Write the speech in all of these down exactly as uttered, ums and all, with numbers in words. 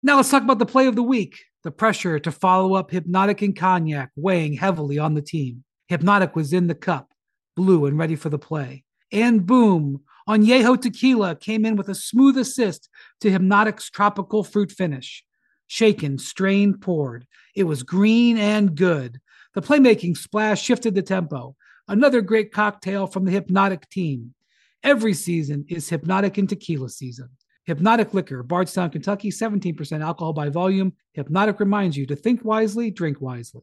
Now let's talk about the play of the week. The pressure to follow up Hypnotic and Cognac weighing heavily on the team. Hypnotic was in the cup, blue and ready for the play. And boom, Añejo Tequila came in with a smooth assist to Hypnotic's tropical fruit finish. Shaken, strained, poured. It was green and good. The playmaking splash shifted the tempo. Another great cocktail from the Hypnotic team. Every season is Hypnotic and Tequila season. Hypnotic Liquor, Bardstown, Kentucky, seventeen percent alcohol by volume. Hypnotic reminds you to think wisely, drink wisely.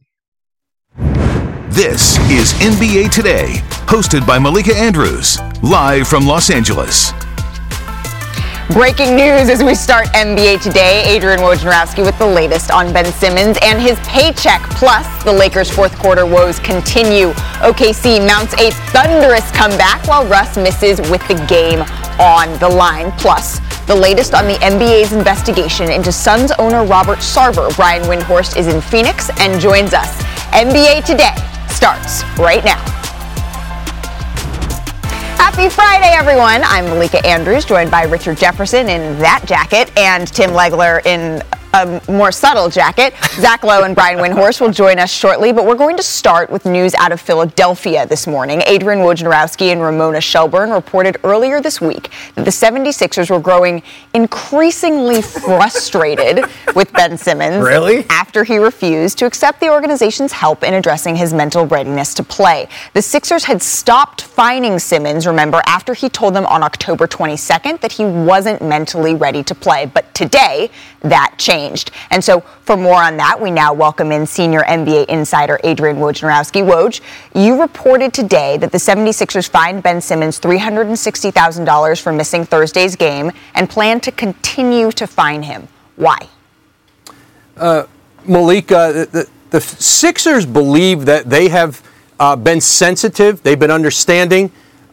This is N B A Today, hosted by Malika Andrews, live from Los Angeles. Breaking news as we start N B A Today. Adrian Wojnarowski with the latest on Ben Simmons and his paycheck. Plus, the Lakers' fourth quarter woes continue. O K C mounts a thunderous comeback while Russ misses with the game on the line. Plus, the latest on the N B A's investigation into Suns owner Robert Sarver. Brian Windhorst is in Phoenix and joins us. N B A Today starts right now. Happy Friday, everyone. I'm Malika Andrews, joined by Richard Jefferson in that jacket and Tim Legler in a more subtle jacket. Zach Lowe and Brian Windhorst will join us shortly, but we're going to start with news out of Philadelphia this morning. Adrian Wojnarowski and Ramona Shelburne reported earlier this week that the seventy-sixers were growing increasingly frustrated with Ben Simmons. Really? After he refused to accept the organization's help in addressing his mental readiness to play. The Sixers had stopped fining Simmons, remember, after he told them on October twenty-second that he wasn't mentally ready to play. But today, that changed. And so for more on that, we now welcome in senior N B A insider Adrian Wojnarowski. Woj, you reported today that the seventy-sixers fined Ben Simmons three hundred sixty thousand dollars for missing Thursday's game and plan to continue to fine him. Why? Uh, Malika, the, the Sixers believe that they have uh, been sensitive. They've been understanding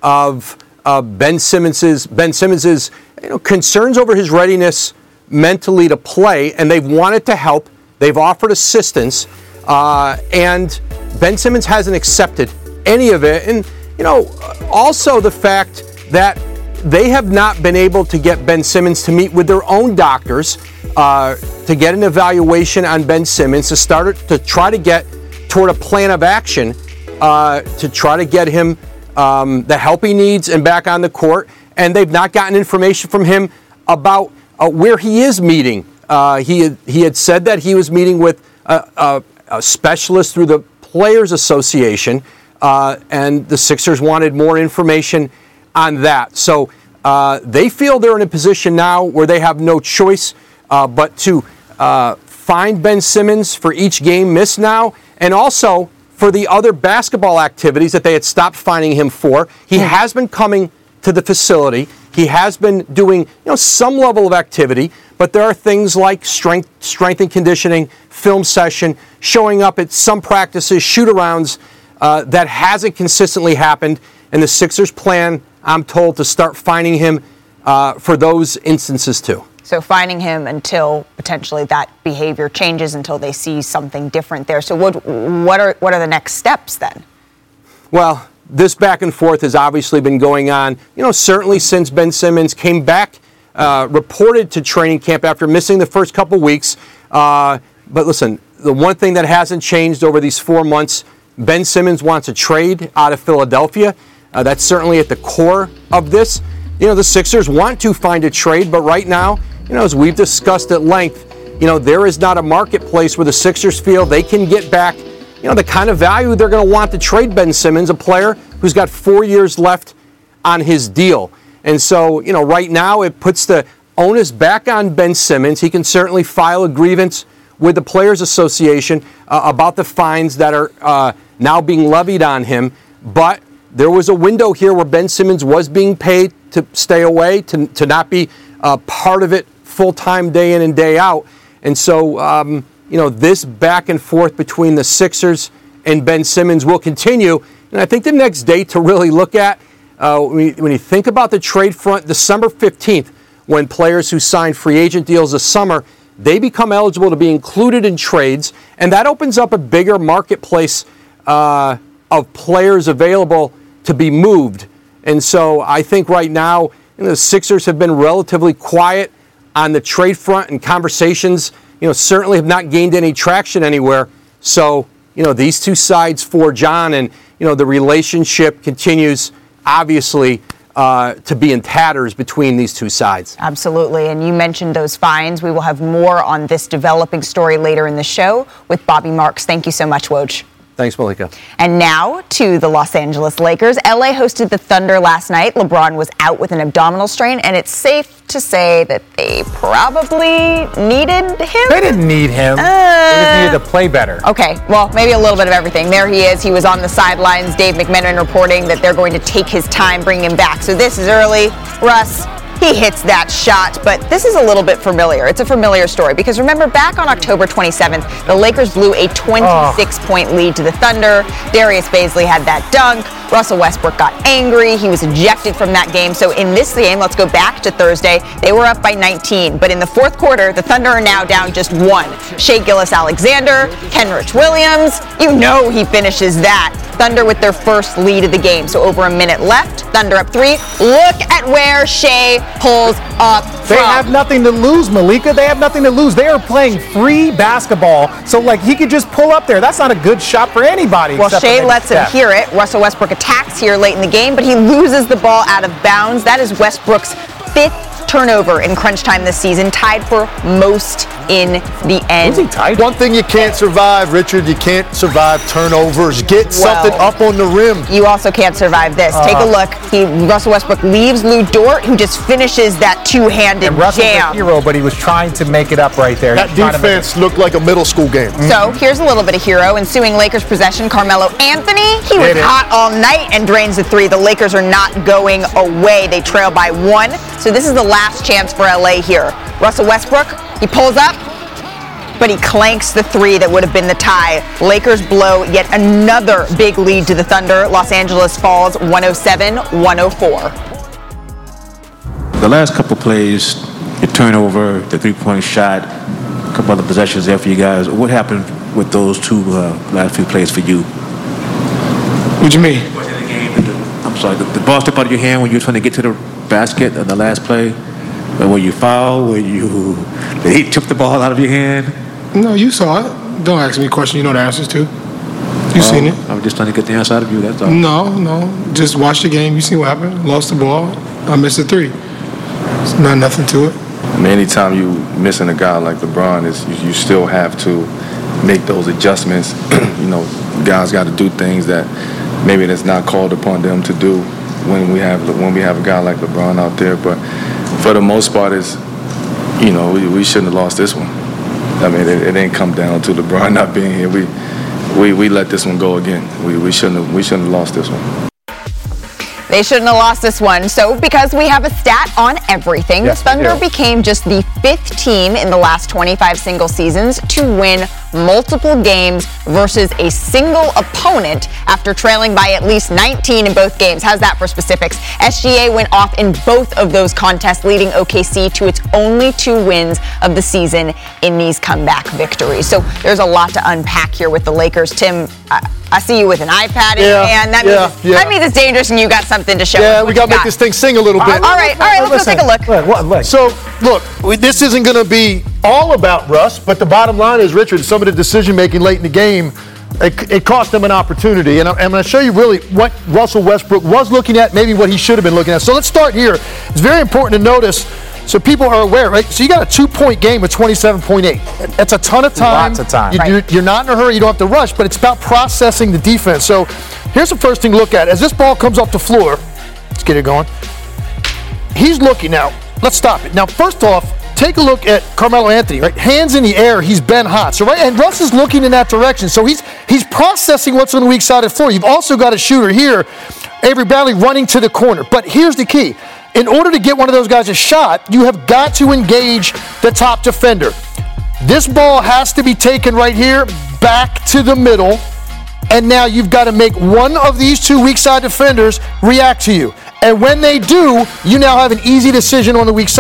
of uh, Ben Simmons's Ben Simmons's you know, concerns over his readiness mentally to play, and they've wanted to help. They've offered assistance, uh, and Ben Simmons hasn't accepted any of it. And, you know, also the fact that they have not been able to get Ben Simmons to meet with their own doctors uh, to get an evaluation on Ben Simmons, to start to try to get toward a plan of action uh, to try to get him um, the help he needs and back on the court. And they've not gotten information from him about Uh, where he is meeting. Uh, he, had, he had said that he was meeting with a, a, a specialist through the Players Association, uh, and the Sixers wanted more information on that. So uh, they feel they're in a position now where they have no choice uh, but to uh, fine Ben Simmons for each game missed now, and also for the other basketball activities that they had stopped fining him for. He mm-hmm. has been coming to the facility. He has been doing, you know, some level of activity, but there are things like strength, strength and conditioning, film session, showing up at some practices, shoot-arounds, uh, that hasn't consistently happened. And the Sixers plan, I'm told, to start fining him uh, for those instances too. So fining him until potentially that behavior changes, until they see something different there. So what, what are what are the next steps then? Well, this back and forth has obviously been going on, you know, certainly since Ben Simmons came back, uh, reported to training camp after missing the first couple weeks. Uh, but listen, the one thing that hasn't changed over these four months, Ben Simmons wants a trade out of Philadelphia. Uh, that's certainly at the core of this. You know, the Sixers want to find a trade, but right now, you know, as we've discussed at length, you know, there is not a marketplace where the Sixers feel they can get back, you know, the kind of value they're going to want to trade Ben Simmons, a player who's got four years left on his deal. And so, you know, right now it puts the onus back on Ben Simmons. He can certainly file a grievance with the Players Association uh, about the fines that are uh, now being levied on him. But there was a window here where Ben Simmons was being paid to stay away, to, to not be uh, part of it full-time day in and day out. And so, um, you know, this back and forth between the Sixers and Ben Simmons will continue. And I think the next date to really look at, uh, when, you, when you think about the trade front, December fifteenth, when players who sign free agent deals this summer, they become eligible to be included in trades, and that opens up a bigger marketplace uh, of players available to be moved. And so I think right now, you know, the Sixers have been relatively quiet on the trade front, and conversations, you know, certainly have not gained any traction anywhere. So, you know, these two sides forge on, and, you know, the relationship continues, obviously, uh, to be in tatters between these two sides. Absolutely. And you mentioned those fines. We will have more on this developing story later in the show with Bobby Marks. Thank you so much, Woj. Thanks, Malika. And now to the Los Angeles Lakers. L A hosted the Thunder last night. LeBron was out with an abdominal strain, and it's safe to say that they probably needed him. They didn't need him. Uh, they just needed to play better. Okay, well, maybe a little bit of everything. There he is. He was on the sidelines. Dave McMenamin reporting that they're going to take his time bringing him back. So this is early. Russ, he hits that shot, but this is a little bit familiar. It's a familiar story because remember back on October twenty-seventh, the Lakers blew a twenty-six point lead to the Thunder. Darius Baisley had that dunk. Russell Westbrook got angry. He was ejected from that game. So in this game, let's go back to Thursday. They were up by nineteen, but in the fourth quarter, the Thunder are now down just one. Shai Gilgeous-Alexander, Kenrich Williams, you know he finishes that. Thunder with their first lead of the game. So over a minute left, Thunder up three. Look at where Shai pulls up They from. have nothing to lose, Malika. They have nothing to lose. They are playing free basketball. So, like, he could just pull up there. That's not a good shot for anybody. Well, except for Shai maybe lets him Steph. hear it. Russell Westbrook attacks here late in the game, but he loses the ball out of bounds. That is Westbrook's fifth turnover in crunch time this season, tied for most in the end. Was he tied? One thing you can't survive, Richard, you can't survive turnovers. Get something Well, up on the rim. You also can't survive this. Uh, Take a look. He Russell Westbrook leaves Lou Dort, who just finishes that two-handed And Russell's jam. a hero, but he was trying to make it up right there. That He was trying to make defense looked like a middle school game. So here's a little bit of hero. Ensuing Lakers possession, Carmelo Anthony. He was Hit it. hot all night and drains the three. The Lakers are not going away. They trail by one. So this is the last chance for L A here. Russell Westbrook, he pulls up, but he clanks the three that would have been the tie. Lakers blow yet another big lead to the Thunder. Los Angeles falls one oh seven one oh four. The last couple plays, the turnover, the three-point shot, a couple other possessions there for you guys. What happened with those two uh, last few plays for you? What do you mean? In the game, the, I'm sorry, the, the ball slipped out of your hand when you were trying to get to the basket on the last play. Uh, were you fouled? Were you? Did he chip the ball out of your hand? No, you saw it. Don't ask me a question you know the answers to. You seen it. I'm just trying to get the answer out of you, that's all. No, no. Just watch the game. You see what happened. Lost the ball. I missed a three. It's not nothing to it. I mean, anytime you missing a guy like LeBron, is you, you still have to make those adjustments. You know, guys got to do things that maybe that's not called upon them to do when we have when we have a guy like LeBron out there. But for the most part, is you know we, we shouldn't have lost this one. I mean, it, it didn't come down to LeBron not being here. We we we let this one go again. We we shouldn't have, we shouldn't have lost this one. They shouldn't have lost this one. So because we have a stat on everything, Yes, the we Thunder do. became just the fifth team in the last twenty-five single seasons to win multiple games versus a single opponent after trailing by at least nineteen in both games. How's that for specifics? S G A went off in both of those contests, leading O K C to its only two wins of the season in these comeback victories. So there's a lot to unpack here with the Lakers. Tim, I, I see you with an iPad in your Yeah, hand. That yeah, means, yeah. that means it's dangerous and you got something to show. Yeah, us. we What got you to make this thing sing a little bit. All right, all right, let's go take a look. Look, what, look. So, look, we, this isn't going to be all about Russ, but the bottom line is, Richard, some of the decision-making late in the game, it, it cost them an opportunity. And I'm, I'm going to show you really what Russell Westbrook was looking at, maybe what he should have been looking at. So let's start here. It's very important to notice, so people are aware, right? So you got a two-point game with twenty-seven point eight. That's a ton of time. Lots of time. You, Right. you're, you're not in a hurry. You don't have to rush, but it's about processing the defense. So here's the first thing to look at. As this ball comes off the floor, let's get it going. He's looking now. Let's stop it. Now, first off, take a look at Carmelo Anthony, right? Hands in the air, he's been hot. So right, and Russ is looking in that direction. So he's he's processing what's on the weak side of the floor. You've also got a shooter here, Avery Bradley, running to the corner. But here's the key. In order to get one of those guys a shot, you have got to engage the top defender. This ball has to be taken right here, back to the middle. And now you've got to make one of these two weak side defenders react to you. And when they do, you now have an easy decision on the weak side.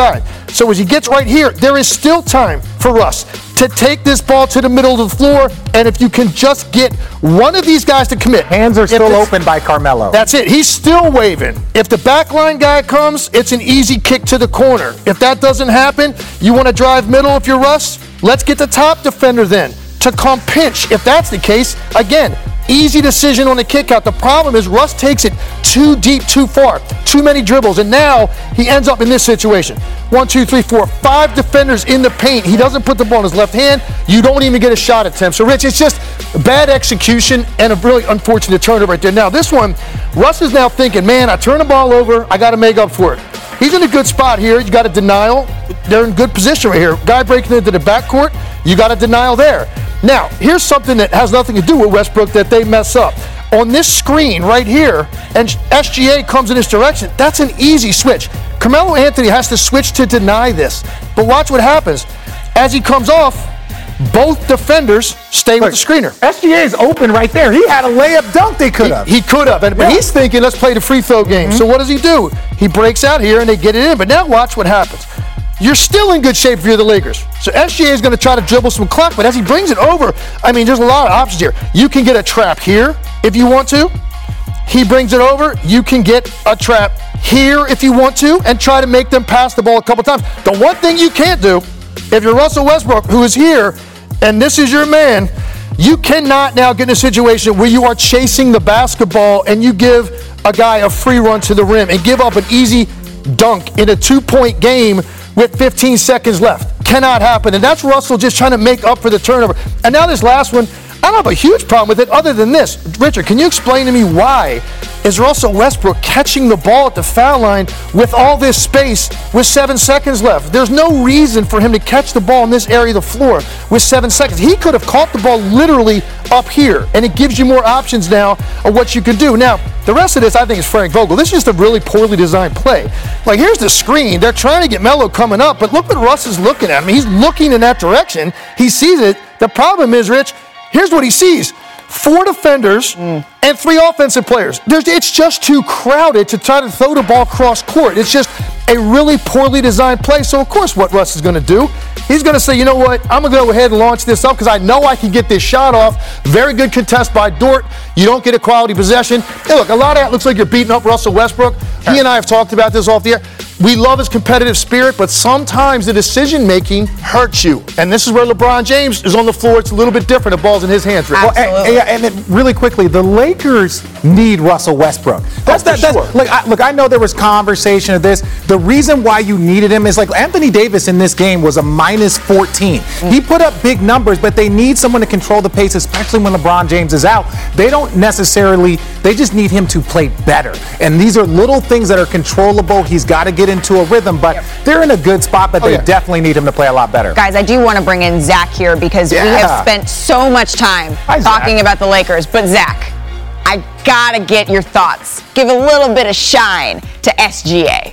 So as he gets right here, there is still time for Russ to take this ball to the middle of the floor, and if you can just get one of these guys to commit. Hands are still open by Carmelo. That's it. He's still waving. If the backline guy comes, it's an easy kick to the corner. If that doesn't happen, you want to drive middle if you're Russ? Let's get the top defender then to come pinch. If that's the case, again, easy decision on the kick out. The problem is Russ takes it too deep, too far, too many dribbles, and now he ends up in this situation. One, two, three, four, five defenders in the paint. He doesn't put the ball in his left hand. You don't even get a shot attempt. So, Rich, it's just bad execution and a really unfortunate turnover right there. Now, this one, Russ is now thinking, man, I turn the ball over, I got to make up for it. He's in a good spot here. You got a denial. They're in good position right here. Guy breaking into the backcourt, you got a denial there. Now, here's something that has nothing to do with Westbrook that they mess up. On this screen right here, and S G A comes in this direction, that's an easy switch. Carmelo Anthony has to switch to deny this. But watch what happens. As he comes off, both defenders stay with the screener. S G A is open right there. He had a layup dunk they could have. He, he could have, but yeah. he's thinking, let's play the free throw game. Mm-hmm. So what does he do? He breaks out here and they get it in. But now watch what happens. You're still in good shape if you're the Lakers. So S G A is going to try to dribble some clock, but as he brings it over, I mean, there's a lot of options here. You can get a trap here if you want to. He brings it over. You can get a trap here if you want to and try to make them pass the ball a couple times. The one thing you can't do, if you're Russell Westbrook, who is here, and this is your man, you cannot now get in a situation where you are chasing the basketball and you give a guy a free run to the rim and give up an easy dunk in a two-point game with fifteen seconds left. Cannot happen. And that's Russell just trying to make up for the turnover. And now this last one, I don't have a huge problem with it other than this. Richard, can you explain to me why is Russell Westbrook catching the ball at the foul line with all this space with seven seconds left? There's no reason for him to catch the ball in this area of the floor with seven seconds. He could have caught the ball literally up here, and it gives you more options now of what you can do. Now, the rest of this, I think, is Frank Vogel. This is just a really poorly designed play. Like, here's the screen. They're trying to get Melo coming up, but look what Russ is looking at. I mean, he's looking in that direction. He sees it. The problem is, Rich, here's what he sees. Four defenders mm. and three offensive players. There's, it's just too crowded to try to throw the ball cross court. It's just a really poorly designed play. So, of course, what Russ is going to do, he's going to say, you know what, I'm going to go ahead and launch this up because I know I can get this shot off. Very good contest by Dort. You don't get a quality possession. Hey, look, a lot of that looks like you're beating up Russell Westbrook. He and I have talked about this off the air. We love his competitive spirit, but sometimes the decision-making hurts you. And this is where LeBron James is on the floor. It's a little bit different. The ball's in his hands. Well, and, and, and really quickly, the Lakers need Russell Westbrook. That's oh, that. That's, sure. look, I, look, I know there was conversation of this. The reason why you needed him is like Anthony Davis in this game was a minus fourteen. Mm. He put up big numbers, but they need someone to control the pace, especially when LeBron James is out. They don't necessarily, they just need him to play better. And these are little things that are controllable. He's got to get into a rhythm, but yep. they're in a good spot, but oh, they yeah. definitely need him to play a lot better. Guys, I do want to bring in Zach here because yeah. we have spent so much time Hi, talking Zach. about the Lakers. But Zach, I gotta get your thoughts. Give a little bit of shine to S G A.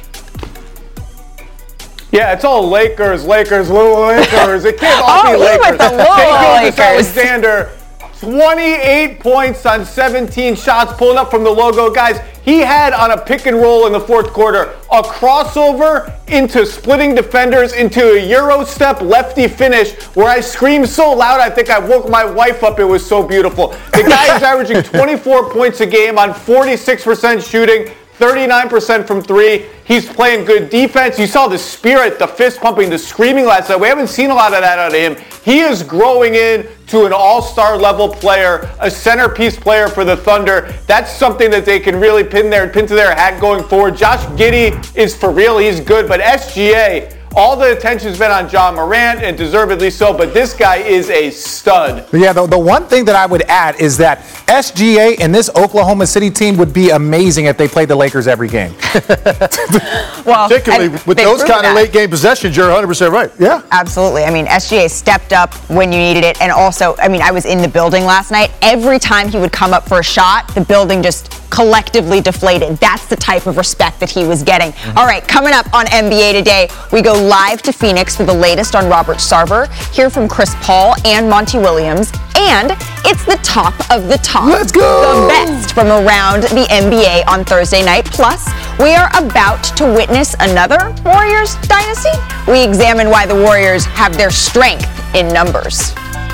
Yeah, it's all Lakers, Lakers, little Lakers. It can't all oh, be Lakers. With the little Lakers. Alexander, twenty-eight points on seventeen shots, pulling up from the logo. Guys, he had on a pick and roll in the fourth quarter a crossover into splitting defenders into a Euro step lefty finish where I screamed so loud I think I woke my wife up. It was so beautiful. The guy is averaging twenty-four points a game on forty-six percent shooting, thirty-nine percent from three. He's playing good defense. You saw the spirit, the fist pumping, the screaming last night. We haven't seen a lot of that out of him. He is growing in to an all-star level player, a centerpiece player for the Thunder. That's something that they can really pin their pin to their hat going forward. Josh Giddey is for real. He's good, but S G A, all the attention's been on John Morant, and deservedly so, but this guy is a stud. Yeah, the, the one thing that I would add is that S G A and this Oklahoma City team would be amazing if they played the Lakers every game. Well, particularly with those kind that. of late game possessions, you're one hundred percent right. Yeah. Absolutely. I mean, S G A stepped up when you needed it, and also, I mean, I was in the building last night. Every time he would come up for a shot, the building just collectively deflated. That's the type of respect that he was getting. Mm-hmm. All right, coming up on N B A Today, we go live to Phoenix for the latest on Robert Sarver, hear from Chris Paul and Monty Williams, and it's the top of the top. Let's go! The best from around the N B A on Thursday night. Plus, We are about to witness another Warriors dynasty. We examine why the Warriors have their strength in numbers.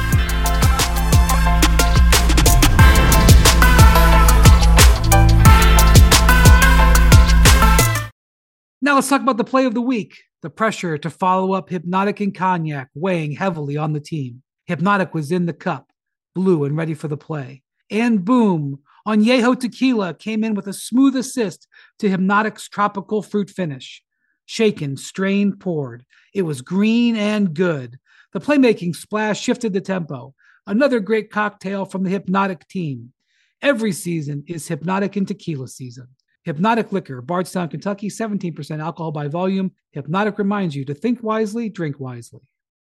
Now let's talk about the play of the week. The pressure to follow up Hypnotic and Cognac weighing heavily on the team. Hypnotic was in the cup, blue and ready for the play. And boom, Añejo Tequila came in with a smooth assist to Hypnotic's tropical fruit finish. Shaken, strained, poured. It was green and good. The playmaking splash shifted the tempo. Another great cocktail from the Hypnotic team. Every season is Hypnotic and Tequila season. Hypnotic Liquor, Bardstown, Kentucky, seventeen percent alcohol by volume. Hypnotic reminds you to think wisely, drink wisely.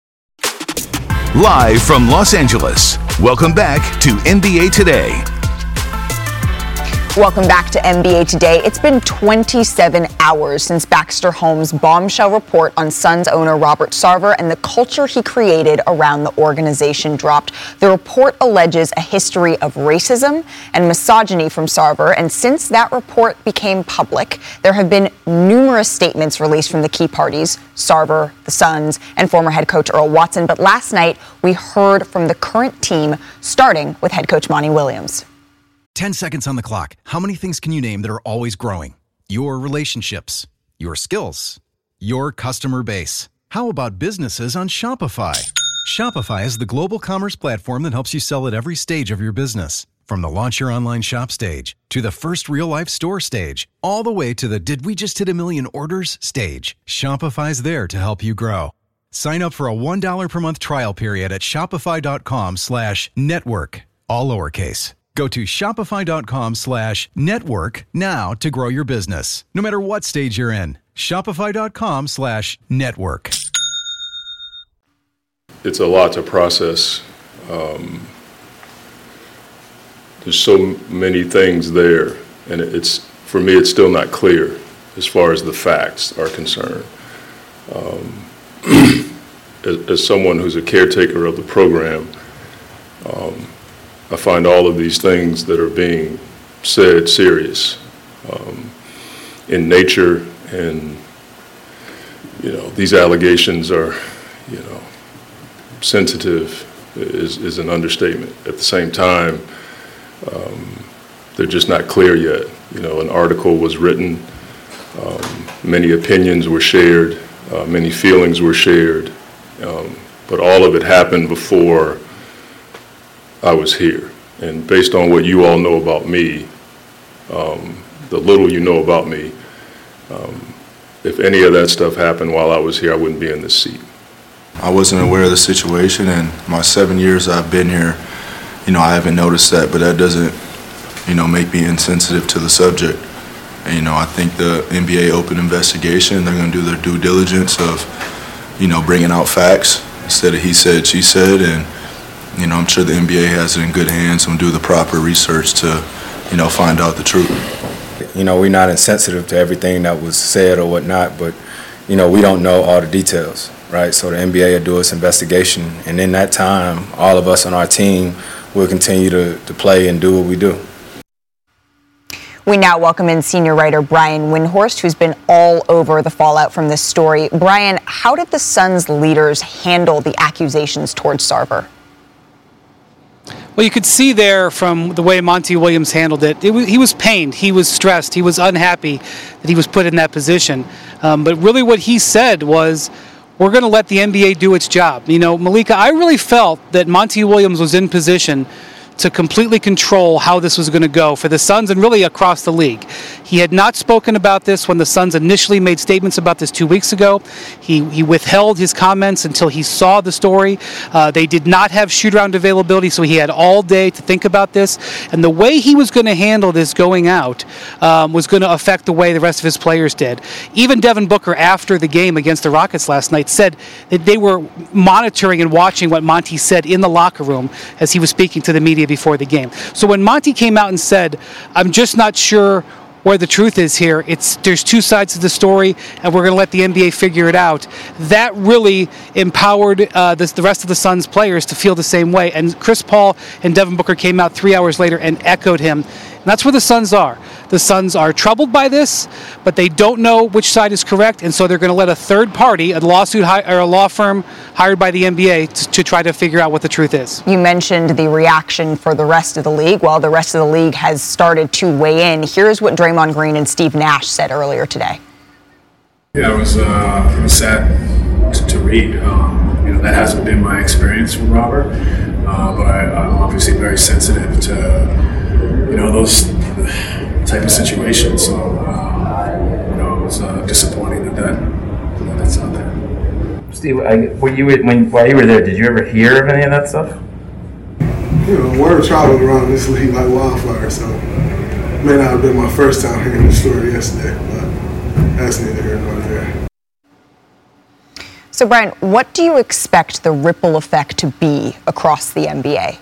Live from Los Angeles, welcome back to N B A Today. Welcome back to N B A Today. It's been twenty-seven hours since Baxter Holmes' bombshell report on Suns owner Robert Sarver and the culture he created around the organization dropped. The report alleges a history of racism and misogyny from Sarver, and since that report became public, there have been numerous statements released from the key parties, Sarver, the Suns, and former head coach Earl Watson. But last night, we heard from the current team, starting with head coach Monty Williams. ten seconds on the clock. How many things can you name that are always growing? Your relationships, your skills, your customer base. How about businesses on Shopify? Shopify is the global commerce platform that helps you sell at every stage of your business. From the launch your online shop stage, to the first real life store stage, all the way to the did we just hit a million orders stage. Shopify's there to help you grow. Sign up for a one dollar per month trial period at shopify.com slash network, all lowercase. Go to shopify.com slash network now to grow your business. No matter what stage you're in, shopify.com slash network. It's a lot to process. Um, there's so many things there, and it's, for me, it's still not clear as far as the facts are concerned. Um, as, as someone who's a caretaker of the program, um, I find all of these things that are being said serious um, in nature, and you know these allegations are, you know, sensitive is, is an understatement. At the same time, um, they're just not clear yet. You know, an article was written, um, many opinions were shared, uh, many feelings were shared, um, but all of it happened before I was here. And based on what you all know about me, um, the little you know about me, um, if any of that stuff happened while I was here, I wouldn't be in this seat. I wasn't aware of the situation, and my seven years I've been here, you know, I haven't noticed that, but that doesn't, you know, make me insensitive to the subject. And, you know, I think the N B A open investigation, they're going to do their due diligence of, you know, bringing out facts instead of he said, she said, and you know, I'm sure the N B A has it in good hands and do the proper research to, you know, find out the truth. You know, we're not insensitive to everything that was said or whatnot, but, you know, we don't know all the details, right? So the N B A will do its investigation, and in that time, all of us on our team will continue to, to play and do what we do. We now welcome in senior writer Brian Windhorst, who's been all over the fallout from this story. Brian, how did the Suns leaders handle the accusations towards Sarver? Well, you could see there from the way Monty Williams handled it, it was, he was pained, he was stressed, he was unhappy that he was put in that position. Um, but really what he said was, we're going to let the N B A do its job. You know, Malika, I really felt that Monty Williams was in position to completely control how this was going to go for the Suns and really across the league. He had not spoken about this when the Suns initially made statements about this two weeks ago. He he withheld his comments until he saw the story. Uh, they did not have shoot-around availability, so he had all day to think about this. And the way he was going to handle this going out um, was going to affect the way the rest of his players did. Even Devin Booker, after the game against the Rockets last night, said that they were monitoring and watching what Monty said in the locker room as he was speaking to the media before the game. So when Monty came out and said, I'm just not sure where the truth is here, it's there's two sides to the story, and we're going to let the N B A figure it out, that really empowered uh, this, the rest of the Suns players to feel the same way. And Chris Paul and Devin Booker came out three hours later and echoed him And that's where the Suns are. The Suns are troubled by this, but they don't know which side is correct, and so they're going to let a third party, a lawsuit hi- or a law firm hired by the N B A, to, to try to figure out what the truth is. You mentioned the reaction for the rest of the league. Well, the rest of the league has started to weigh in. Here's what Draymond Green and Steve Nash said earlier today. Yeah, it was, uh, it was sad to, to read. Um, you know, that hasn't been my experience with Robert, uh, but I, I'm obviously very sensitive to, you know, those type of situations. So, uh, you know, it was uh, disappointing that, that that that's out there. Steve, I, when you were, when while you were there, did you ever hear of any of that stuff? You know, word traveled around this league like wildfire, so it may not have been my first time hearing the story yesterday, but that's neither here nor there. So, Brian, what do you expect the ripple effect to be across the N B A?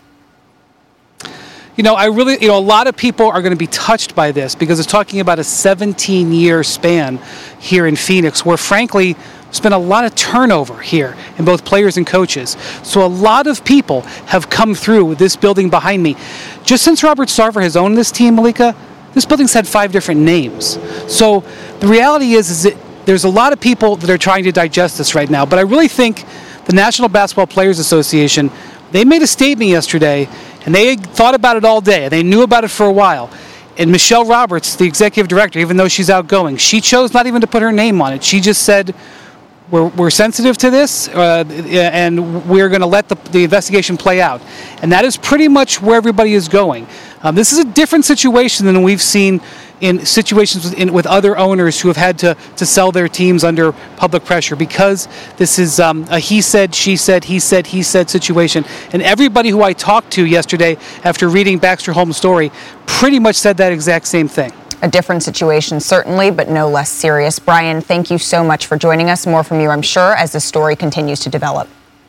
You know, I really, you know, a lot of people are going to be touched by this because it's talking about a seventeen-year span here in Phoenix where, frankly, there's been a lot of turnover here in both players and coaches. So a lot of people have come through this building behind me. Just since Robert Sarver has owned this team, Malika, this building's had five different names. So the reality is, is that there's a lot of people that are trying to digest this right now. But I really think the National Basketball Players Association, they made a statement yesterday, and they thought about it all day. They knew about it for a while. And Michelle Roberts, the executive director, even though she's outgoing, she chose not even to put her name on it. She just said, we're, we're sensitive to this, uh, and we're going to let the, the investigation play out. And that is pretty much where everybody is going. Um, this is a different situation than we've seen in situations with, in, with other owners who have had to, to sell their teams under public pressure, because this is um, a he said, she said, he said, he said situation. And everybody who I talked to yesterday after reading Baxter Holmes' story pretty much said that exact same thing. A different situation, certainly, but no less serious. Brian, thank you so much for joining us. More from you, I'm sure, as the story continues to develop.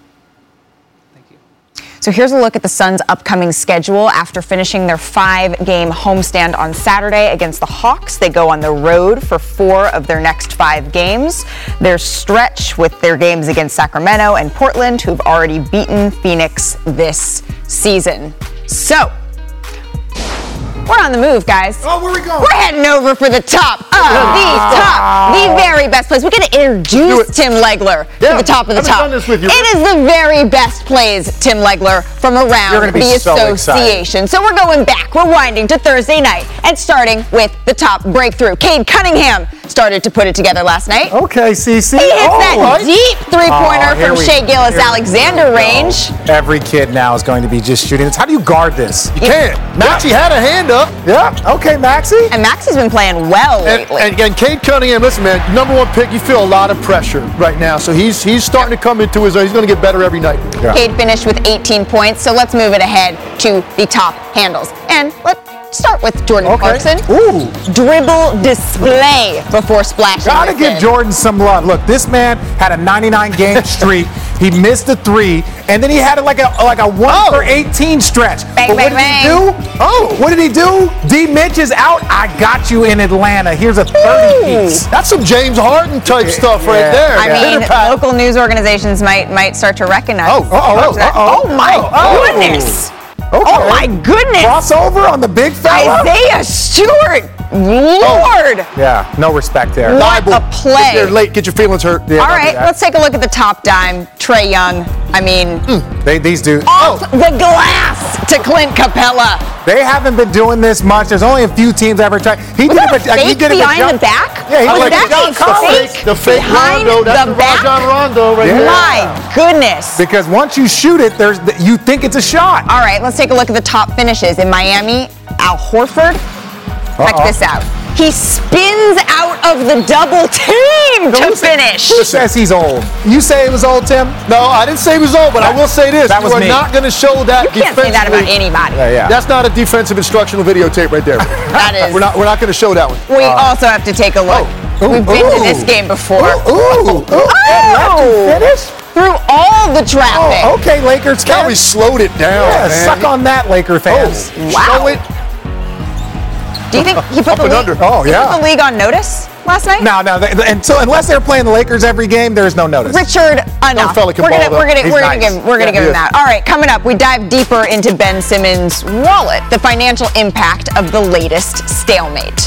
So here's a look at the Suns' upcoming schedule. After finishing their five-game homestand on Saturday against the Hawks, they go on the road for four of their next five games. Their stretch with their games against Sacramento and Portland, who've already beaten Phoenix this season. So, we're on the move, guys. Oh, where we going? We're heading over for the top of the top, the very best place. We're going to introduce Tim Legler Yeah, to the top of the I've top. done this with you. It is the very best plays, Tim Legler, from around You're gonna be the so association. So we're going back, rewinding to Thursday night, and starting with the top breakthrough. Cade Cunningham started to put it together last night. Okay, Cece. He hits oh, that right. deep three-pointer Oh, here from we- Shea Gillis here we Alexander go. range. Every kid now is going to be just shooting this. How do you guard this? You can't. Maxey had a hand up. Yeah. Okay, Maxey. And Maxey's been playing well And, lately. and, and Cade Cunningham, listen, man, number one pick, you feel a lot of pressure right now. So he's he's starting to come into his own. He's going to get better every night. Yeah. Cade finished with eighteen points, so let's move it ahead to the top handles. And let's start with Jordan Okay. Clarkson. Ooh. Dribble display before splashing. Gotta this give in. Jordan some love. Look, this man had a ninety-nine game streak. He missed a three, and then he had like a like a one Oh. for eighteen stretch. Bang, but what bang, did bang. he do? Oh, what did he do? D. Mitch is out. I got you in Atlanta. Here's a thirty piece. That's some James Harden type stuff right Yeah. there. I man. mean, Pitter-pat. local news organizations might might start to recognize. Oh, uh-oh, that. uh-oh. Oh my Oh. goodness! Okay. Oh my goodness! Crossover on the big fella. Isaiah Stewart, Lord! Yeah, no respect there. What a play! If you're late, get your feelings hurt. Yeah, All don't do right, that. let's take a look at the top dime. Trae Young. I mean, They, these dudes. off the glass to Clint Capella. They haven't been doing this much. There's only a few teams ever tried. He Was did that a, a he fake did a good behind job. the back? Yeah, he Was was like that John a Collins. fake The fake behind Rondo. That's the the back? Rajon Rondo right Yeah. there. My goodness. Because once you shoot it, there's you think it's a shot. All right, let's take a look at the top finishes. In Miami, Al Horford. Check Uh-oh. this out. He spins out of the double team to Who said- finish. Who says he's old? You say it was old, Tim? No, I didn't say he was old, but I will say this. That you was are me. not going to show that You can't say that about defensively. anybody. Yeah, yeah. That's not a defensive instructional videotape right there. That is. We're not we're not going to show that one. We also have to take a look. Ooh, We've been ooh. to this game before. Ooh, ooh, ooh. That let you finish? Through all the traffic. Oh, okay, Lakers How we fans. slowed it down, Yeah, man. suck on that, Laker fans. Oh, Wow. show it. Do you think he put the league, under. Oh, yeah. put the league on notice last night? No, no. They, and so unless they're playing the Lakers every game, there's no notice. Richard, enough. Fella can we're gonna ball, we're gonna though. we're He's gonna nice. give we're gonna Yeah, give he him is. that. All right, coming up, we dive deeper into Ben Simmons' wallet, the financial impact of the latest stalemate.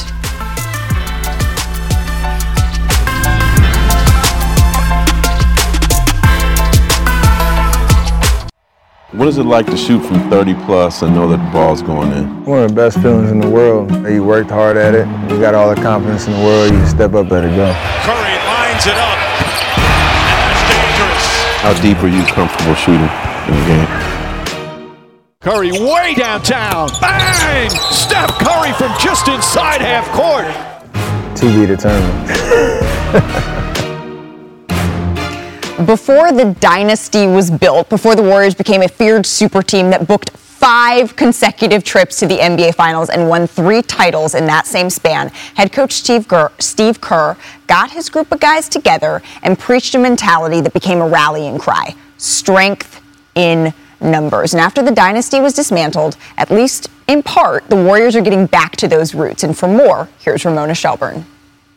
What is it like to shoot from thirty plus and know that the ball's going in? One of the best feelings in the world. You worked hard at it. You got all the confidence in the world. You step up, let it go. Curry lines it up. And that's dangerous. How deep are you comfortable shooting in the game? Curry way downtown. Bang! Steph Curry from just inside half court. To be determined. Before the dynasty was built, before the Warriors became a feared super team that booked five consecutive trips to the N B A Finals and won three titles in that same span, head coach Steve Kerr, Steve Kerr got his group of guys together and preached a mentality that became a rallying cry: strength in numbers. And after the dynasty was dismantled, at least in part, the Warriors are getting back to those roots. And for more, here's Ramona Shelburne.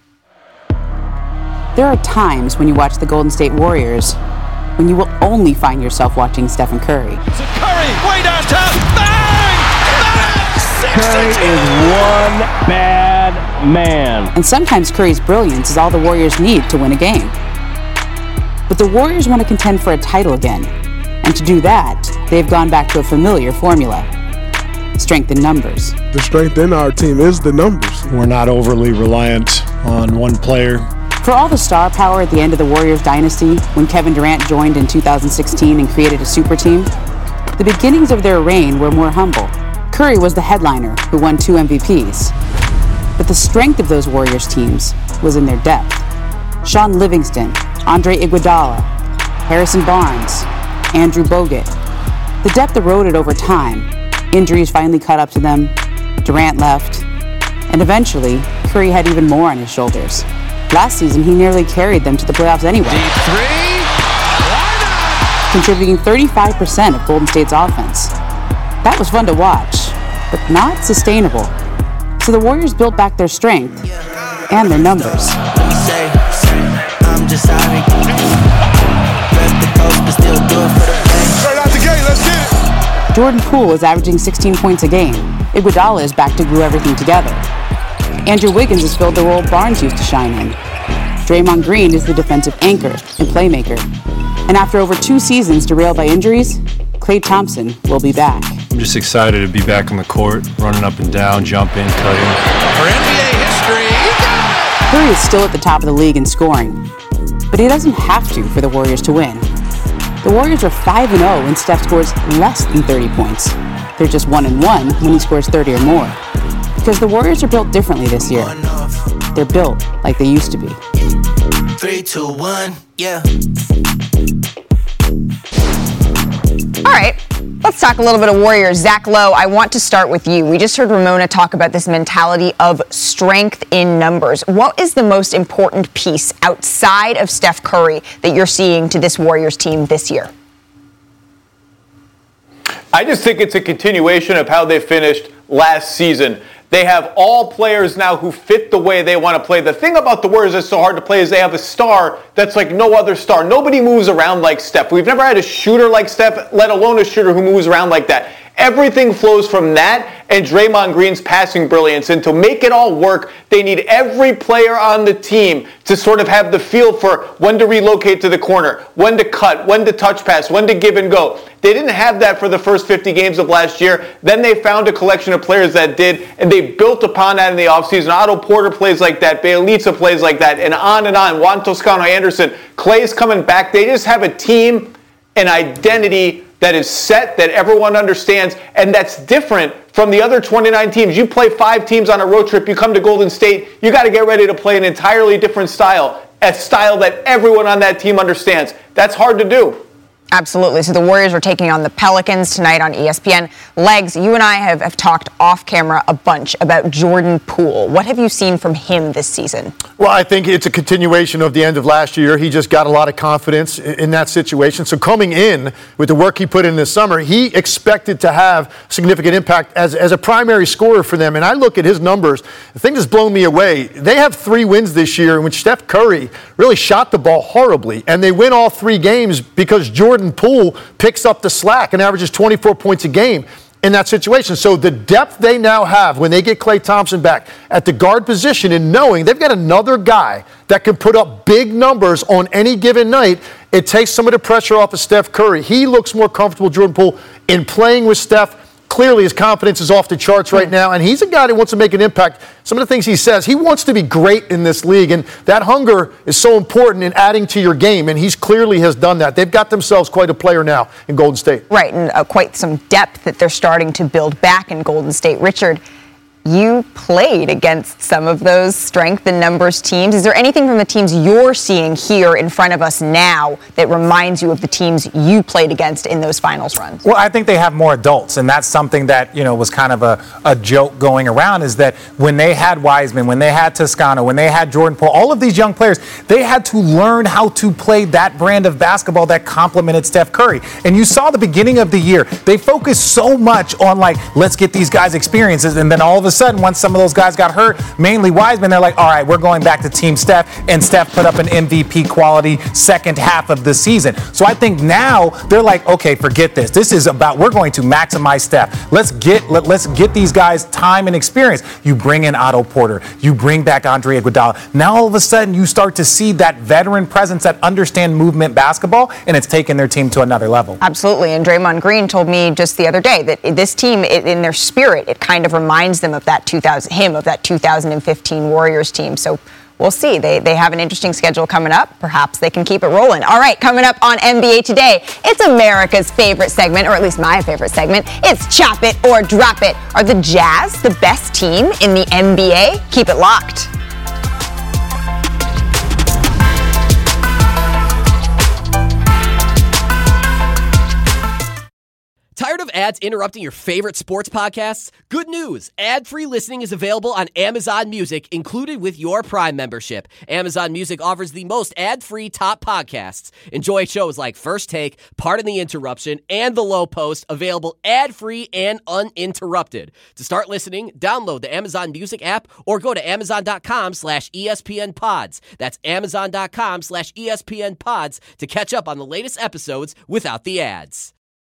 There are times when you watch the Golden State Warriors when you will only find yourself watching Stephen Curry. So Curry way downtown. Bang! Bang! Curry is one bad man. And sometimes Curry's brilliance is all the Warriors need to win a game. But the Warriors want to contend for a title again. And to do that, they've gone back to a familiar formula: strength in numbers. The strength in our team is the numbers. We're not overly reliant on one player. For all the star power at the end of the Warriors dynasty, when Kevin Durant joined in two thousand sixteen and created a super team, the beginnings of their reign were more humble. Curry was the headliner who won two M V Ps. But the strength of those Warriors teams was in their depth. Sean Livingston, Andre Iguodala, Harrison Barnes, Andrew Bogut. The depth eroded over time. Injuries finally caught up to them. Durant left. And eventually, Curry had even more on his shoulders. Last season, he nearly carried them to the playoffs anyway. Deep three. Why not? Contributing thirty-five percent of Golden State's offense. That was fun to watch, but not sustainable. So the Warriors built back their strength and their numbers. Jordan Poole is averaging sixteen points a game. Iguodala is back to glue everything together. Andrew Wiggins has filled the role Barnes used to shine in. Draymond Green is the defensive anchor and playmaker. And after over two seasons derailed by injuries, Klay Thompson will be back. I'm just excited to be back on the court, running up and down, jumping, cutting. For N B A history, you got it! Curry is still at the top of the league in scoring, but he doesn't have to for the Warriors to win. The Warriors are five and oh when Steph scores less than thirty points. They're just one and one when he scores thirty or more. Because the Warriors are built differently this year. They're built like they used to be. Three, two, one, yeah. All right, let's talk a little bit of Warriors. Zach Lowe, I want to start with you. We just heard Ramona talk about this mentality of strength in numbers. What is the most important piece outside of Steph Curry that you're seeing to this Warriors team this year? I just think it's a continuation of how they finished last season. They have all players now who fit the way they want to play. The thing about the Warriors that's so hard to play is they have a star that's like no other star. Nobody moves around like Steph. We've never had a shooter like Steph, let alone a shooter who moves around like that. Everything flows from that and Draymond Green's passing brilliance. And to make it all work, they need every player on the team to sort of have the feel for when to relocate to the corner, when to cut, when to touch pass, when to give and go. They didn't have that for the first fifty games of last year. Then they found a collection of players that did, and they built upon that in the offseason. Otto Porter plays like that. Bjelica plays like that, and on and on. Juan Toscano Anderson. Clay's coming back. They just have a team, an identity that is set, that everyone understands, and that's different from the other twenty-nine teams. You play five teams on a road trip, you come to Golden State, you got to get ready to play an entirely different style, a style that everyone on that team understands. That's hard to do. Absolutely. So the Warriors are taking on the Pelicans tonight on E S P N. Legs, you and I have, have talked off camera a bunch about Jordan Poole. What have you seen from him this season? Well, I think it's a continuation of the end of last year. He just got a lot of confidence in, in that situation. So coming in with the work he put in this summer, he expected to have significant impact as, as a primary scorer for them. And I look at his numbers. The thing that's blown me away, they have three wins this year in which Steph Curry really shot the ball horribly. And they win all three games because Jordan Poole picks up the slack and averages twenty-four points a game in that situation. So the depth they now have when they get Klay Thompson back at the guard position and knowing they've got another guy that can put up big numbers on any given night, it takes some of the pressure off of Steph Curry. He looks more comfortable, Jordan Poole, in playing with Steph. Clearly, his confidence is off the charts right now, and he's a guy that wants to make an impact. Some of the things he says, he wants to be great in this league, and that hunger is so important in adding to your game, and he's clearly has done that. They've got themselves quite a player now in Golden State. Right, and uh, quite some depth that they're starting to build back in Golden State. Richard, you played against some of those strength in numbers teams. Is there anything from the teams you're seeing here in front of us now that reminds you of the teams you played against in those finals runs? Well, I think they have more adults, and that's something that, you know, was kind of a, a joke going around, is that when they had Wiseman, when they had Toscano, when they had Jordan Poole, all of these young players, they had to learn how to play that brand of basketball that complemented Steph Curry. And you saw the beginning of the year, they focused so much on, like, let's get these guys experiences, and then all of a sudden, once some of those guys got hurt, mainly Wiseman, they're like, all right, we're going back to Team Steph, and Steph put up an M V P quality second half of the season. So I think now they're like, okay, forget this. This is about, we're going to maximize Steph. Let's get let, let's get these guys time and experience. You bring in Otto Porter, you bring back Andre Iguodala. Now all of a sudden you start to see that veteran presence that understand movement basketball, and it's taken their team to another level. Absolutely, and Draymond Green told me just the other day that this team, it, in their spirit, it kind of reminds them of that two thousand, him of that two thousand fifteen Warriors team. So we'll see. They they have an interesting schedule coming up. Perhaps they can keep it rolling. All right, coming up on N B A Today, it's America's favorite segment, or at least my favorite segment. It's Chop It or Drop It. Are the Jazz the best team in the N B A? Keep it locked. Tired of ads interrupting your favorite sports podcasts? Good news! Ad-free listening is available on Amazon Music, included with your Prime membership. Amazon Music offers the most ad-free top podcasts. Enjoy shows like First Take, Pardon the Interruption, and The Low Post, available ad-free and uninterrupted. To start listening, download the Amazon Music app or go to amazon.com slash ESPN pods. That's amazon.com slash ESPN pods to catch up on the latest episodes without the ads.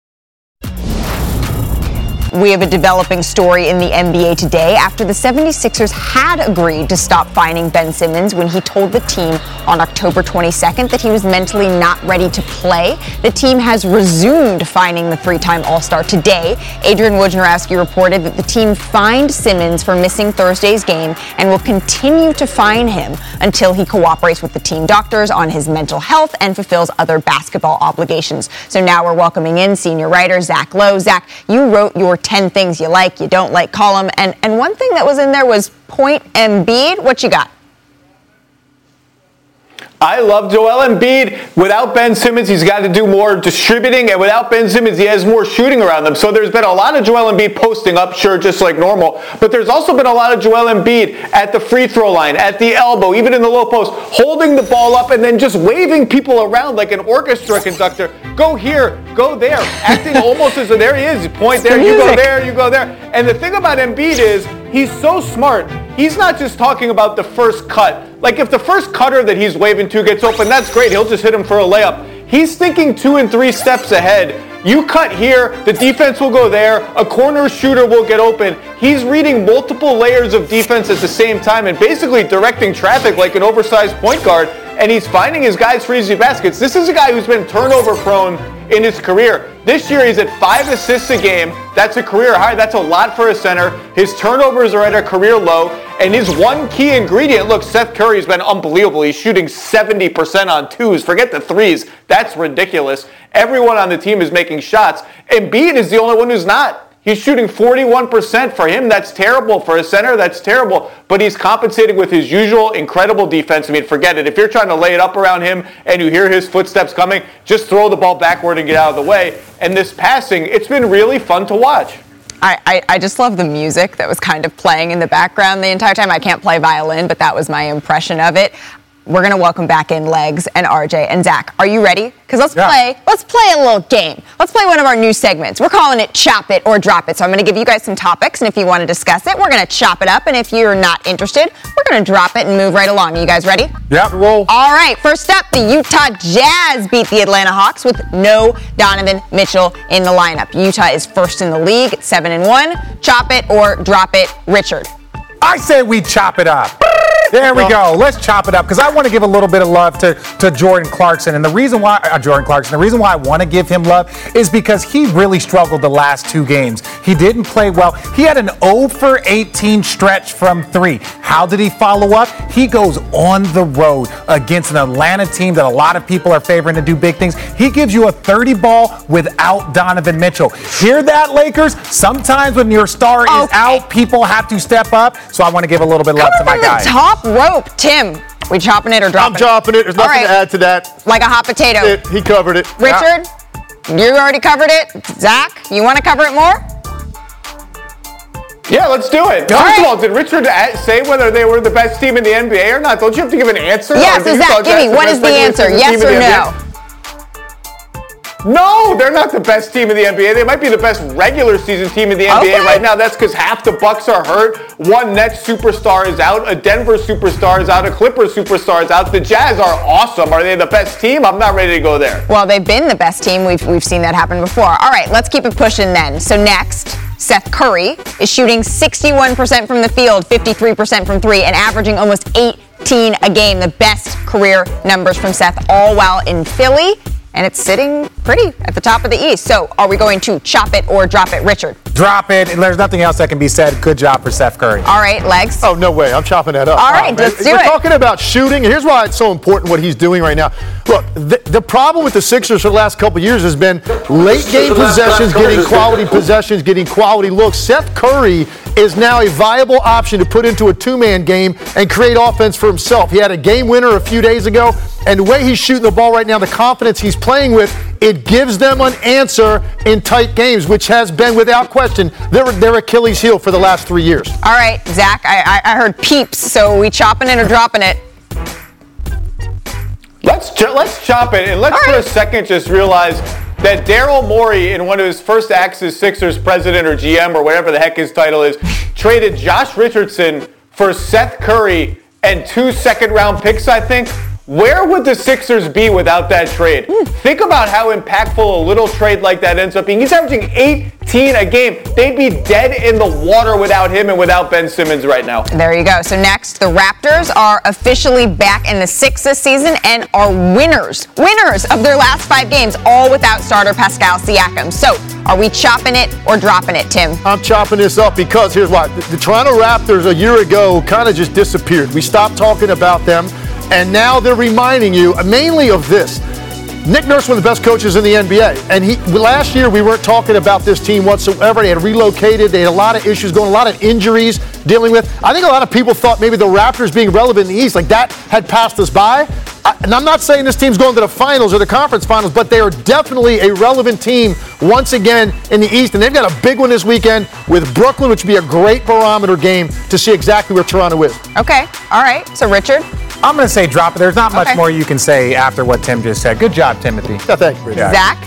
We have a developing story in the N B A today after the seventy-sixers had agreed to stop fining Ben Simmons when he told the team on October twenty-second that he was mentally not ready to play. The team has resumed fining the three-time All-Star today. Adrian Wojnarowski reported that the team fined Simmons for missing Thursday's game and will continue to fine him until he cooperates with the team doctors on his mental health and fulfills other basketball obligations. So now we're welcoming in senior writer Zach Lowe. Zach, you wrote your ten things you like, you don't like column, and, and one thing that was in there was point Embiid. What you got? I love Joel Embiid. Without Ben Simmons, he's got to do more distributing, and without Ben Simmons, he has more shooting around him. So there's been a lot of Joel Embiid posting up, sure, just like normal, but there's also been a lot of Joel Embiid at the free throw line, at the elbow, even in the low post, holding the ball up and then just waving people around like an orchestra conductor. Go here, go there, acting almost as though there he is. You point there, you go there, you go there. And the thing about Embiid is he's so smart. He's not just talking about the first cut. Like if the first cutter that he's waving to gets open, that's great. He'll just hit him for a layup. He's thinking two and three steps ahead. You cut here, the defense will go there, a corner shooter will get open. He's reading multiple layers of defense at the same time and basically directing traffic like an oversized point guard, and he's finding his guys for easy baskets. This is a guy who's been turnover prone in his career. This year he's at five assists a game. That's a career high. That's a lot for a center. His turnovers are at a career low. And his one key ingredient, look, Seth Curry's been unbelievable. He's shooting seventy percent on twos. Forget the threes. That's ridiculous. Everyone on the team is making shots. Embiid is the only one who's not. He's shooting forty-one percent. For him, that's terrible. For a center, that's terrible. But he's compensating with his usual incredible defense. I mean, forget it. If you're trying to lay it up around him and you hear his footsteps coming, just throw the ball backward and get out of the way. And this passing, it's been really fun to watch. I, I, I just love the music that was kind of playing in the background the entire time. I can't play violin, but that was my impression of it. We're going to welcome back in Legs and R J and Zach. Are you ready? Because let's yeah. play let's play a little game. Let's play one of our new segments. We're calling it Chop It or Drop It. So I'm going to give you guys some topics, and if you want to discuss it, we're going to chop it up. And if you're not interested, we're going to drop it and move right along. Are you guys ready? Yeah, roll. All right, first up, the Utah Jazz beat the Atlanta Hawks with no Donovan Mitchell in the lineup. Utah is first in the league at seven and one. Chop it or drop it, Richard. I say we chop it up. There we go. Let's chop it up because I want to give a little bit of love to, to Jordan Clarkson. And the reason why, uh, Jordan Clarkson, the reason why I want to give him love is because he really struggled the last two games. He didn't play well. He had an zero for eighteen stretch from three. How did he follow up? He goes on the road against an Atlanta team that a lot of people are favoring to do big things. He gives you a thirty ball without Donovan Mitchell. Hear that, Lakers? Sometimes when your star okay. is out, people have to step up. So I want to give a little bit of love Coming to my guy. Top rope, Tim. We chopping it or dropping it? I'm chopping it. There's nothing right. to add to that. Like a hot potato. It, he covered it. Richard, yeah. you already covered it. Zach, you want to cover it more? Yeah, let's do it. All First right. of all, did Richard say whether they were the best team in the N B A or not? Don't you have to give an answer? Yes, so Zach, give me, what is the answer? Yes or no? No, they're not the best team in the N B A. They might be the best regular season team in the N B A okay. right now. That's because half the Bucks are hurt. One Nets superstar is out. A Denver superstar is out. A Clippers superstar is out. The Jazz are awesome. Are they the best team? I'm not ready to go there. Well, they've been the best team. We've we've seen that happen before. All right, let's keep it pushing then. So next, Seth Curry is shooting sixty-one percent from the field, fifty-three percent from three, and averaging almost eighteen a game. The best career numbers from Seth, all while in Philly. And it's sitting pretty at the top of the East. So are we going to chop it or drop it, Richard? Drop it. And there's nothing else that can be said. Good job for Seth Curry. All right, Legs. Oh, no way. I'm chopping that up. All right, oh, let's do We're it. We're talking about shooting, and here's why it's so important what he's doing right now. Look, the, the problem with the Sixers for the last couple of years has been late game possessions, getting quality possessions, getting quality looks. Seth Curry is now a viable option to put into a two-man game and create offense for himself. He had a game winner a few days ago, and the way he's shooting the ball right now, the confidence he's playing with, it gives them an answer in tight games, which has been, without question, their, their Achilles heel for the last three years. All right, Zach, I, I, I heard peeps, so are we chopping it or dropping it? Let's ch- let's chop it, and let's All for right. a second just realize that Daryl Morey, in one of his first acts as Sixers president or G M or whatever the heck his title is, traded Josh Richardson for Seth Curry and two second-round picks, I think. Where would the Sixers be without that trade? Mm. Think about how impactful a little trade like that ends up being. He's averaging eighteen a game. They'd be dead in the water without him and without Ben Simmons right now. There you go. So next, the Raptors are officially back in the six this season and are winners. Winners of their last five games, all without starter Pascal Siakam. So are we chopping it or dropping it, Tim? I'm chopping this up because here's why. The, the Toronto Raptors a year ago kind of just disappeared. We stopped talking about them. And now they're reminding you mainly of this. Nick Nurse, one of the best coaches in the N B A. And he last year we weren't talking about this team whatsoever. They had relocated. They had a lot of issues going, a lot of injuries dealing with. I think a lot of people thought maybe the Raptors being relevant in the East, like that had passed us by. I, and I'm not saying this team's going to the finals or the conference finals, but they are definitely a relevant team once again in the East. And they've got a big one this weekend with Brooklyn, which would be a great barometer game to see exactly where Toronto is. Okay. All right. So, Richard? I'm going to say drop it. There's not much okay. more you can say after what Tim just said. Good job, Timothy. Yeah, thank you. Yeah. Zach?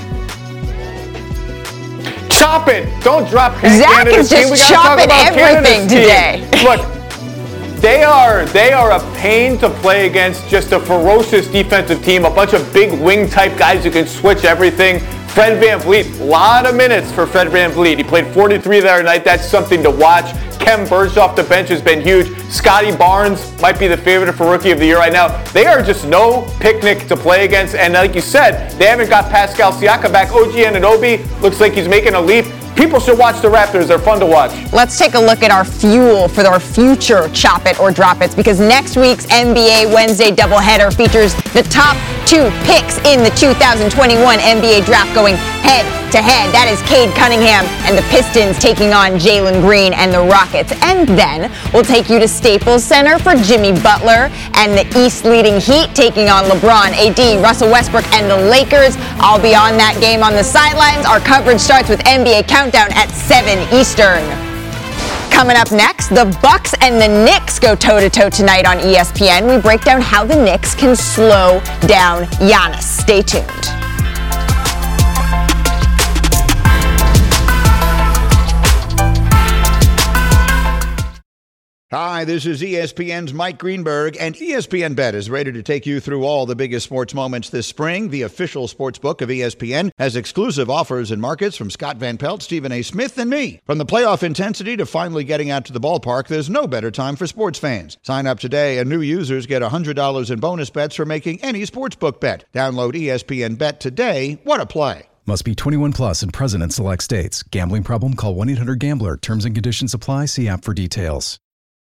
Chop it. Don't drop Zach Canada's is just team. We gotta chopping talk about everything Canada's today. Team. Look, they are they are a pain to play against. Just a ferocious defensive team. A bunch of big wing type guys who can switch everything. Fred VanVleet, a lot of minutes for Fred VanVleet. He played forty-three the other night. That's something to watch. Khem Birch off the bench has been huge. Scotty Barnes might be the favorite for Rookie of the Year right now. They are just no picnic to play against, and like you said, they haven't got Pascal Siakam back. O G Anunoby looks like he's making a leap. People should watch the Raptors. They're fun to watch. Let's take a look at our fuel for our future Chop It or Drop It's, because next week's N B A Wednesday doubleheader features the top two picks in the two thousand twenty-one N B A draft going head to head. That is Cade Cunningham and the Pistons taking on Jalen Green and the Rockets. And then we'll take you to Staples Center for Jimmy Butler and the East leading Heat taking on LeBron, A D, Russell Westbrook, and the Lakers. I'll be on that game on the sidelines. Our coverage starts with N B A Countdown at seven Eastern. Coming up next, the Bucks and the Knicks go toe-to-toe tonight on E S P N. We break down how the Knicks can slow down Giannis. Stay tuned. Hi, this is E S P N's Mike Greenberg, and E S P N Bet is ready to take you through all the biggest sports moments this spring. The official sports book of E S P N has exclusive offers and markets from Scott Van Pelt, Stephen A. Smith, and me. From the playoff intensity to finally getting out to the ballpark, there's no better time for sports fans. Sign up today, and new users get one hundred dollars in bonus bets for making any sportsbook bet. Download E S P N Bet today. What a play. Must be twenty-one plus and present in select states. Gambling problem? Call one eight hundred gambler. Terms and conditions apply. See app for details.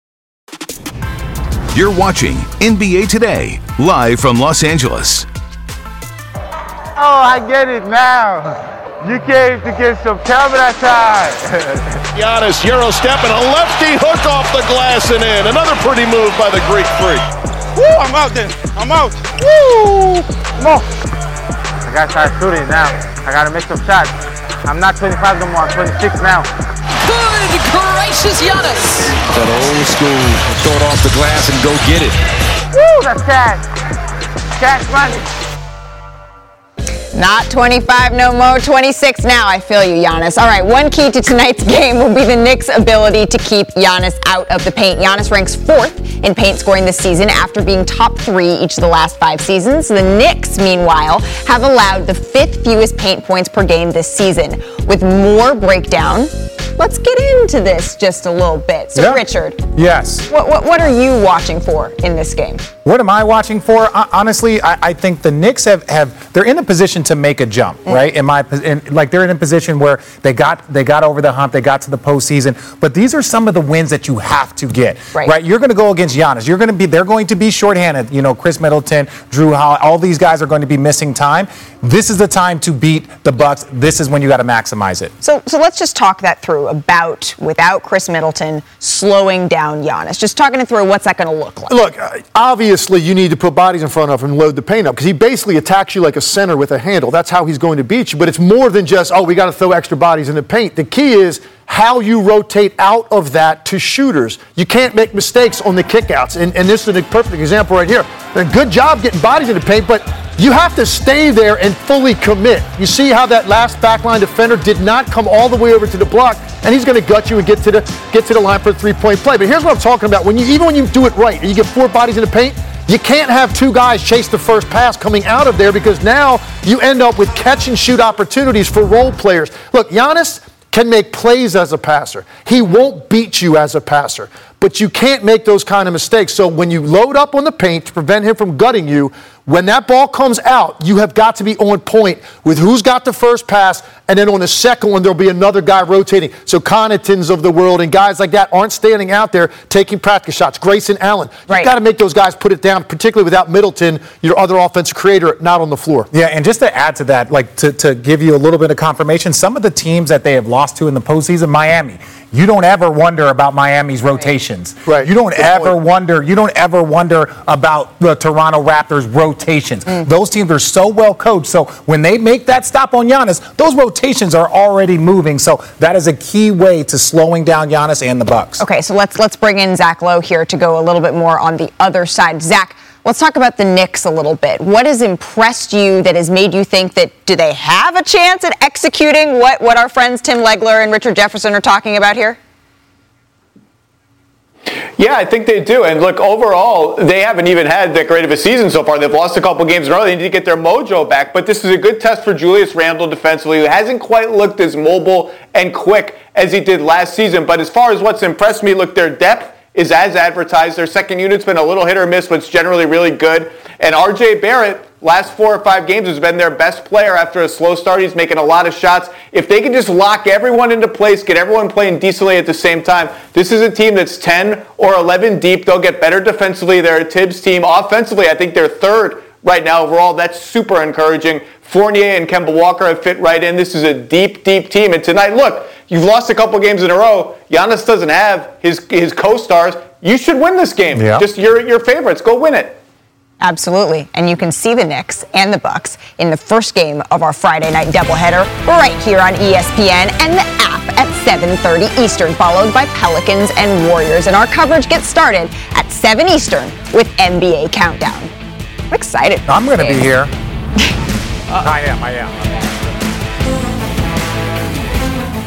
You're watching N B A Today, live from Los Angeles. Oh, I get it now. You came to get some camera time. Giannis, Euro step and a lefty hook off the glass and in. Another pretty move by the Greek freak. Woo, I'm out then. I'm out. Woo! Come on. I gotta start shooting now. I gotta make some shots. I'm not twenty-five no more. I'm twenty-six now. Good gracious, Giannis. That old school, throw it off the glass and go get it. Woo, that's cash. Cash money. Not twenty-five no more, twenty-six now. I feel you, Giannis. All right, one key to tonight's game will be the Knicks' ability to keep Giannis out of the paint. Giannis ranks fourth in paint scoring this season after being top three each of the last five seasons. The Knicks, meanwhile, have allowed the fifth fewest paint points per game this season. With more breakdown, let's get into this just a little bit. So, yeah. Richard. Yes. What, what what are you watching for in this game? What am I watching for? Uh, honestly, I, I think the Knicks have, have they're in a position to make a jump, mm. right? In my in, like they're in a position where they got they got over the hump, they got to the postseason. But these are some of the wins that you have to get, right? right? You're going to go against Giannis. You're going to be they're going to be shorthanded. You know, Chris Middleton, Drew Howard, all these guys are going to be missing time. This is the time to beat the Bucks. This is when you got to maximize it. So so let's just talk that through about without Chris Middleton slowing down Giannis. Just talking it through, what's that going to look like? Look, uh, obviously you need to put bodies in front of him and load the paint up because he basically attacks you like a center with a handle. That's how he's going to beat you. But it's more than just, oh, we got to throw extra bodies in the paint. The key is how you rotate out of that to shooters. You can't make mistakes on the kickouts. And, and this is a perfect example right here. A good job getting bodies in the paint, but you have to stay there and fully commit. You see how that last backline defender did not come all the way over to the block, and he's going to gut you and get to the get to the line for a three-point play. But here's what I'm talking about. When you even when you do it right and you get four bodies in the paint, you can't have two guys chase the first pass coming out of there because now you end up with catch and shoot opportunities for role players. Look, Giannis can make plays as a passer. He won't beat you as a passer, but you can't make those kind of mistakes. So when you load up on the paint to prevent him from gutting you, when that ball comes out, you have got to be on point with who's got the first pass, and then on the second one, there'll be another guy rotating. So Connaughtons of the world and guys like that aren't standing out there taking practice shots. Grayson Allen. You've got to make those guys put it down, particularly without Middleton, your other offensive creator, not on the floor. Yeah, and just to add to that, like to, to give you a little bit of confirmation, some of the teams that they have lost to in the postseason, Miami, you don't ever wonder about Miami's rotations. Right. You don't Good ever point. wonder. You don't ever wonder about the Toronto Raptors' rotations. Mm. Those teams are so well coached. So when they make that stop on Giannis, those rotations are already moving. So that is a key way to slowing down Giannis and the Bucks. Okay, so let's let's bring in Zach Lowe here to go a little bit more on the other side. Zach, let's talk about the Knicks a little bit. What has impressed you that has made you think that do they have a chance at executing what, what our friends Tim Legler and Richard Jefferson are talking about here? Yeah, I think they do. And look, overall, they haven't even had that great of a season so far. They've lost a couple games in a row. They need to get their mojo back. But this is a good test for Julius Randle defensively, who hasn't quite looked as mobile and quick as he did last season. But as far as what's impressed me, look, their depth is as advertised. Their second unit's been a little hit or miss, but it's generally really good. And R J Barrett, last four or five games, has been their best player after a slow start. He's making a lot of shots. If they can just lock everyone into place, get everyone playing decently at the same time, this is a team that's ten or eleven deep. They'll get better defensively. They're a Tibbs team. Offensively, I think they're third right now overall. That's super encouraging. Fournier and Kemba Walker have fit right in. This is a deep, deep team. And tonight, look, you've lost a couple games in a row. Giannis doesn't have his his co-stars. You should win this game. Yeah. Just your your favorites. Go win it. Absolutely. And you can see the Knicks and the Bucks in the first game of our Friday night doubleheader right here on E S P N and the app at seven thirty Eastern, followed by Pelicans and Warriors. And our coverage gets started at seven Eastern with N B A Countdown. I'm excited. I'm going to be here. I am, I am.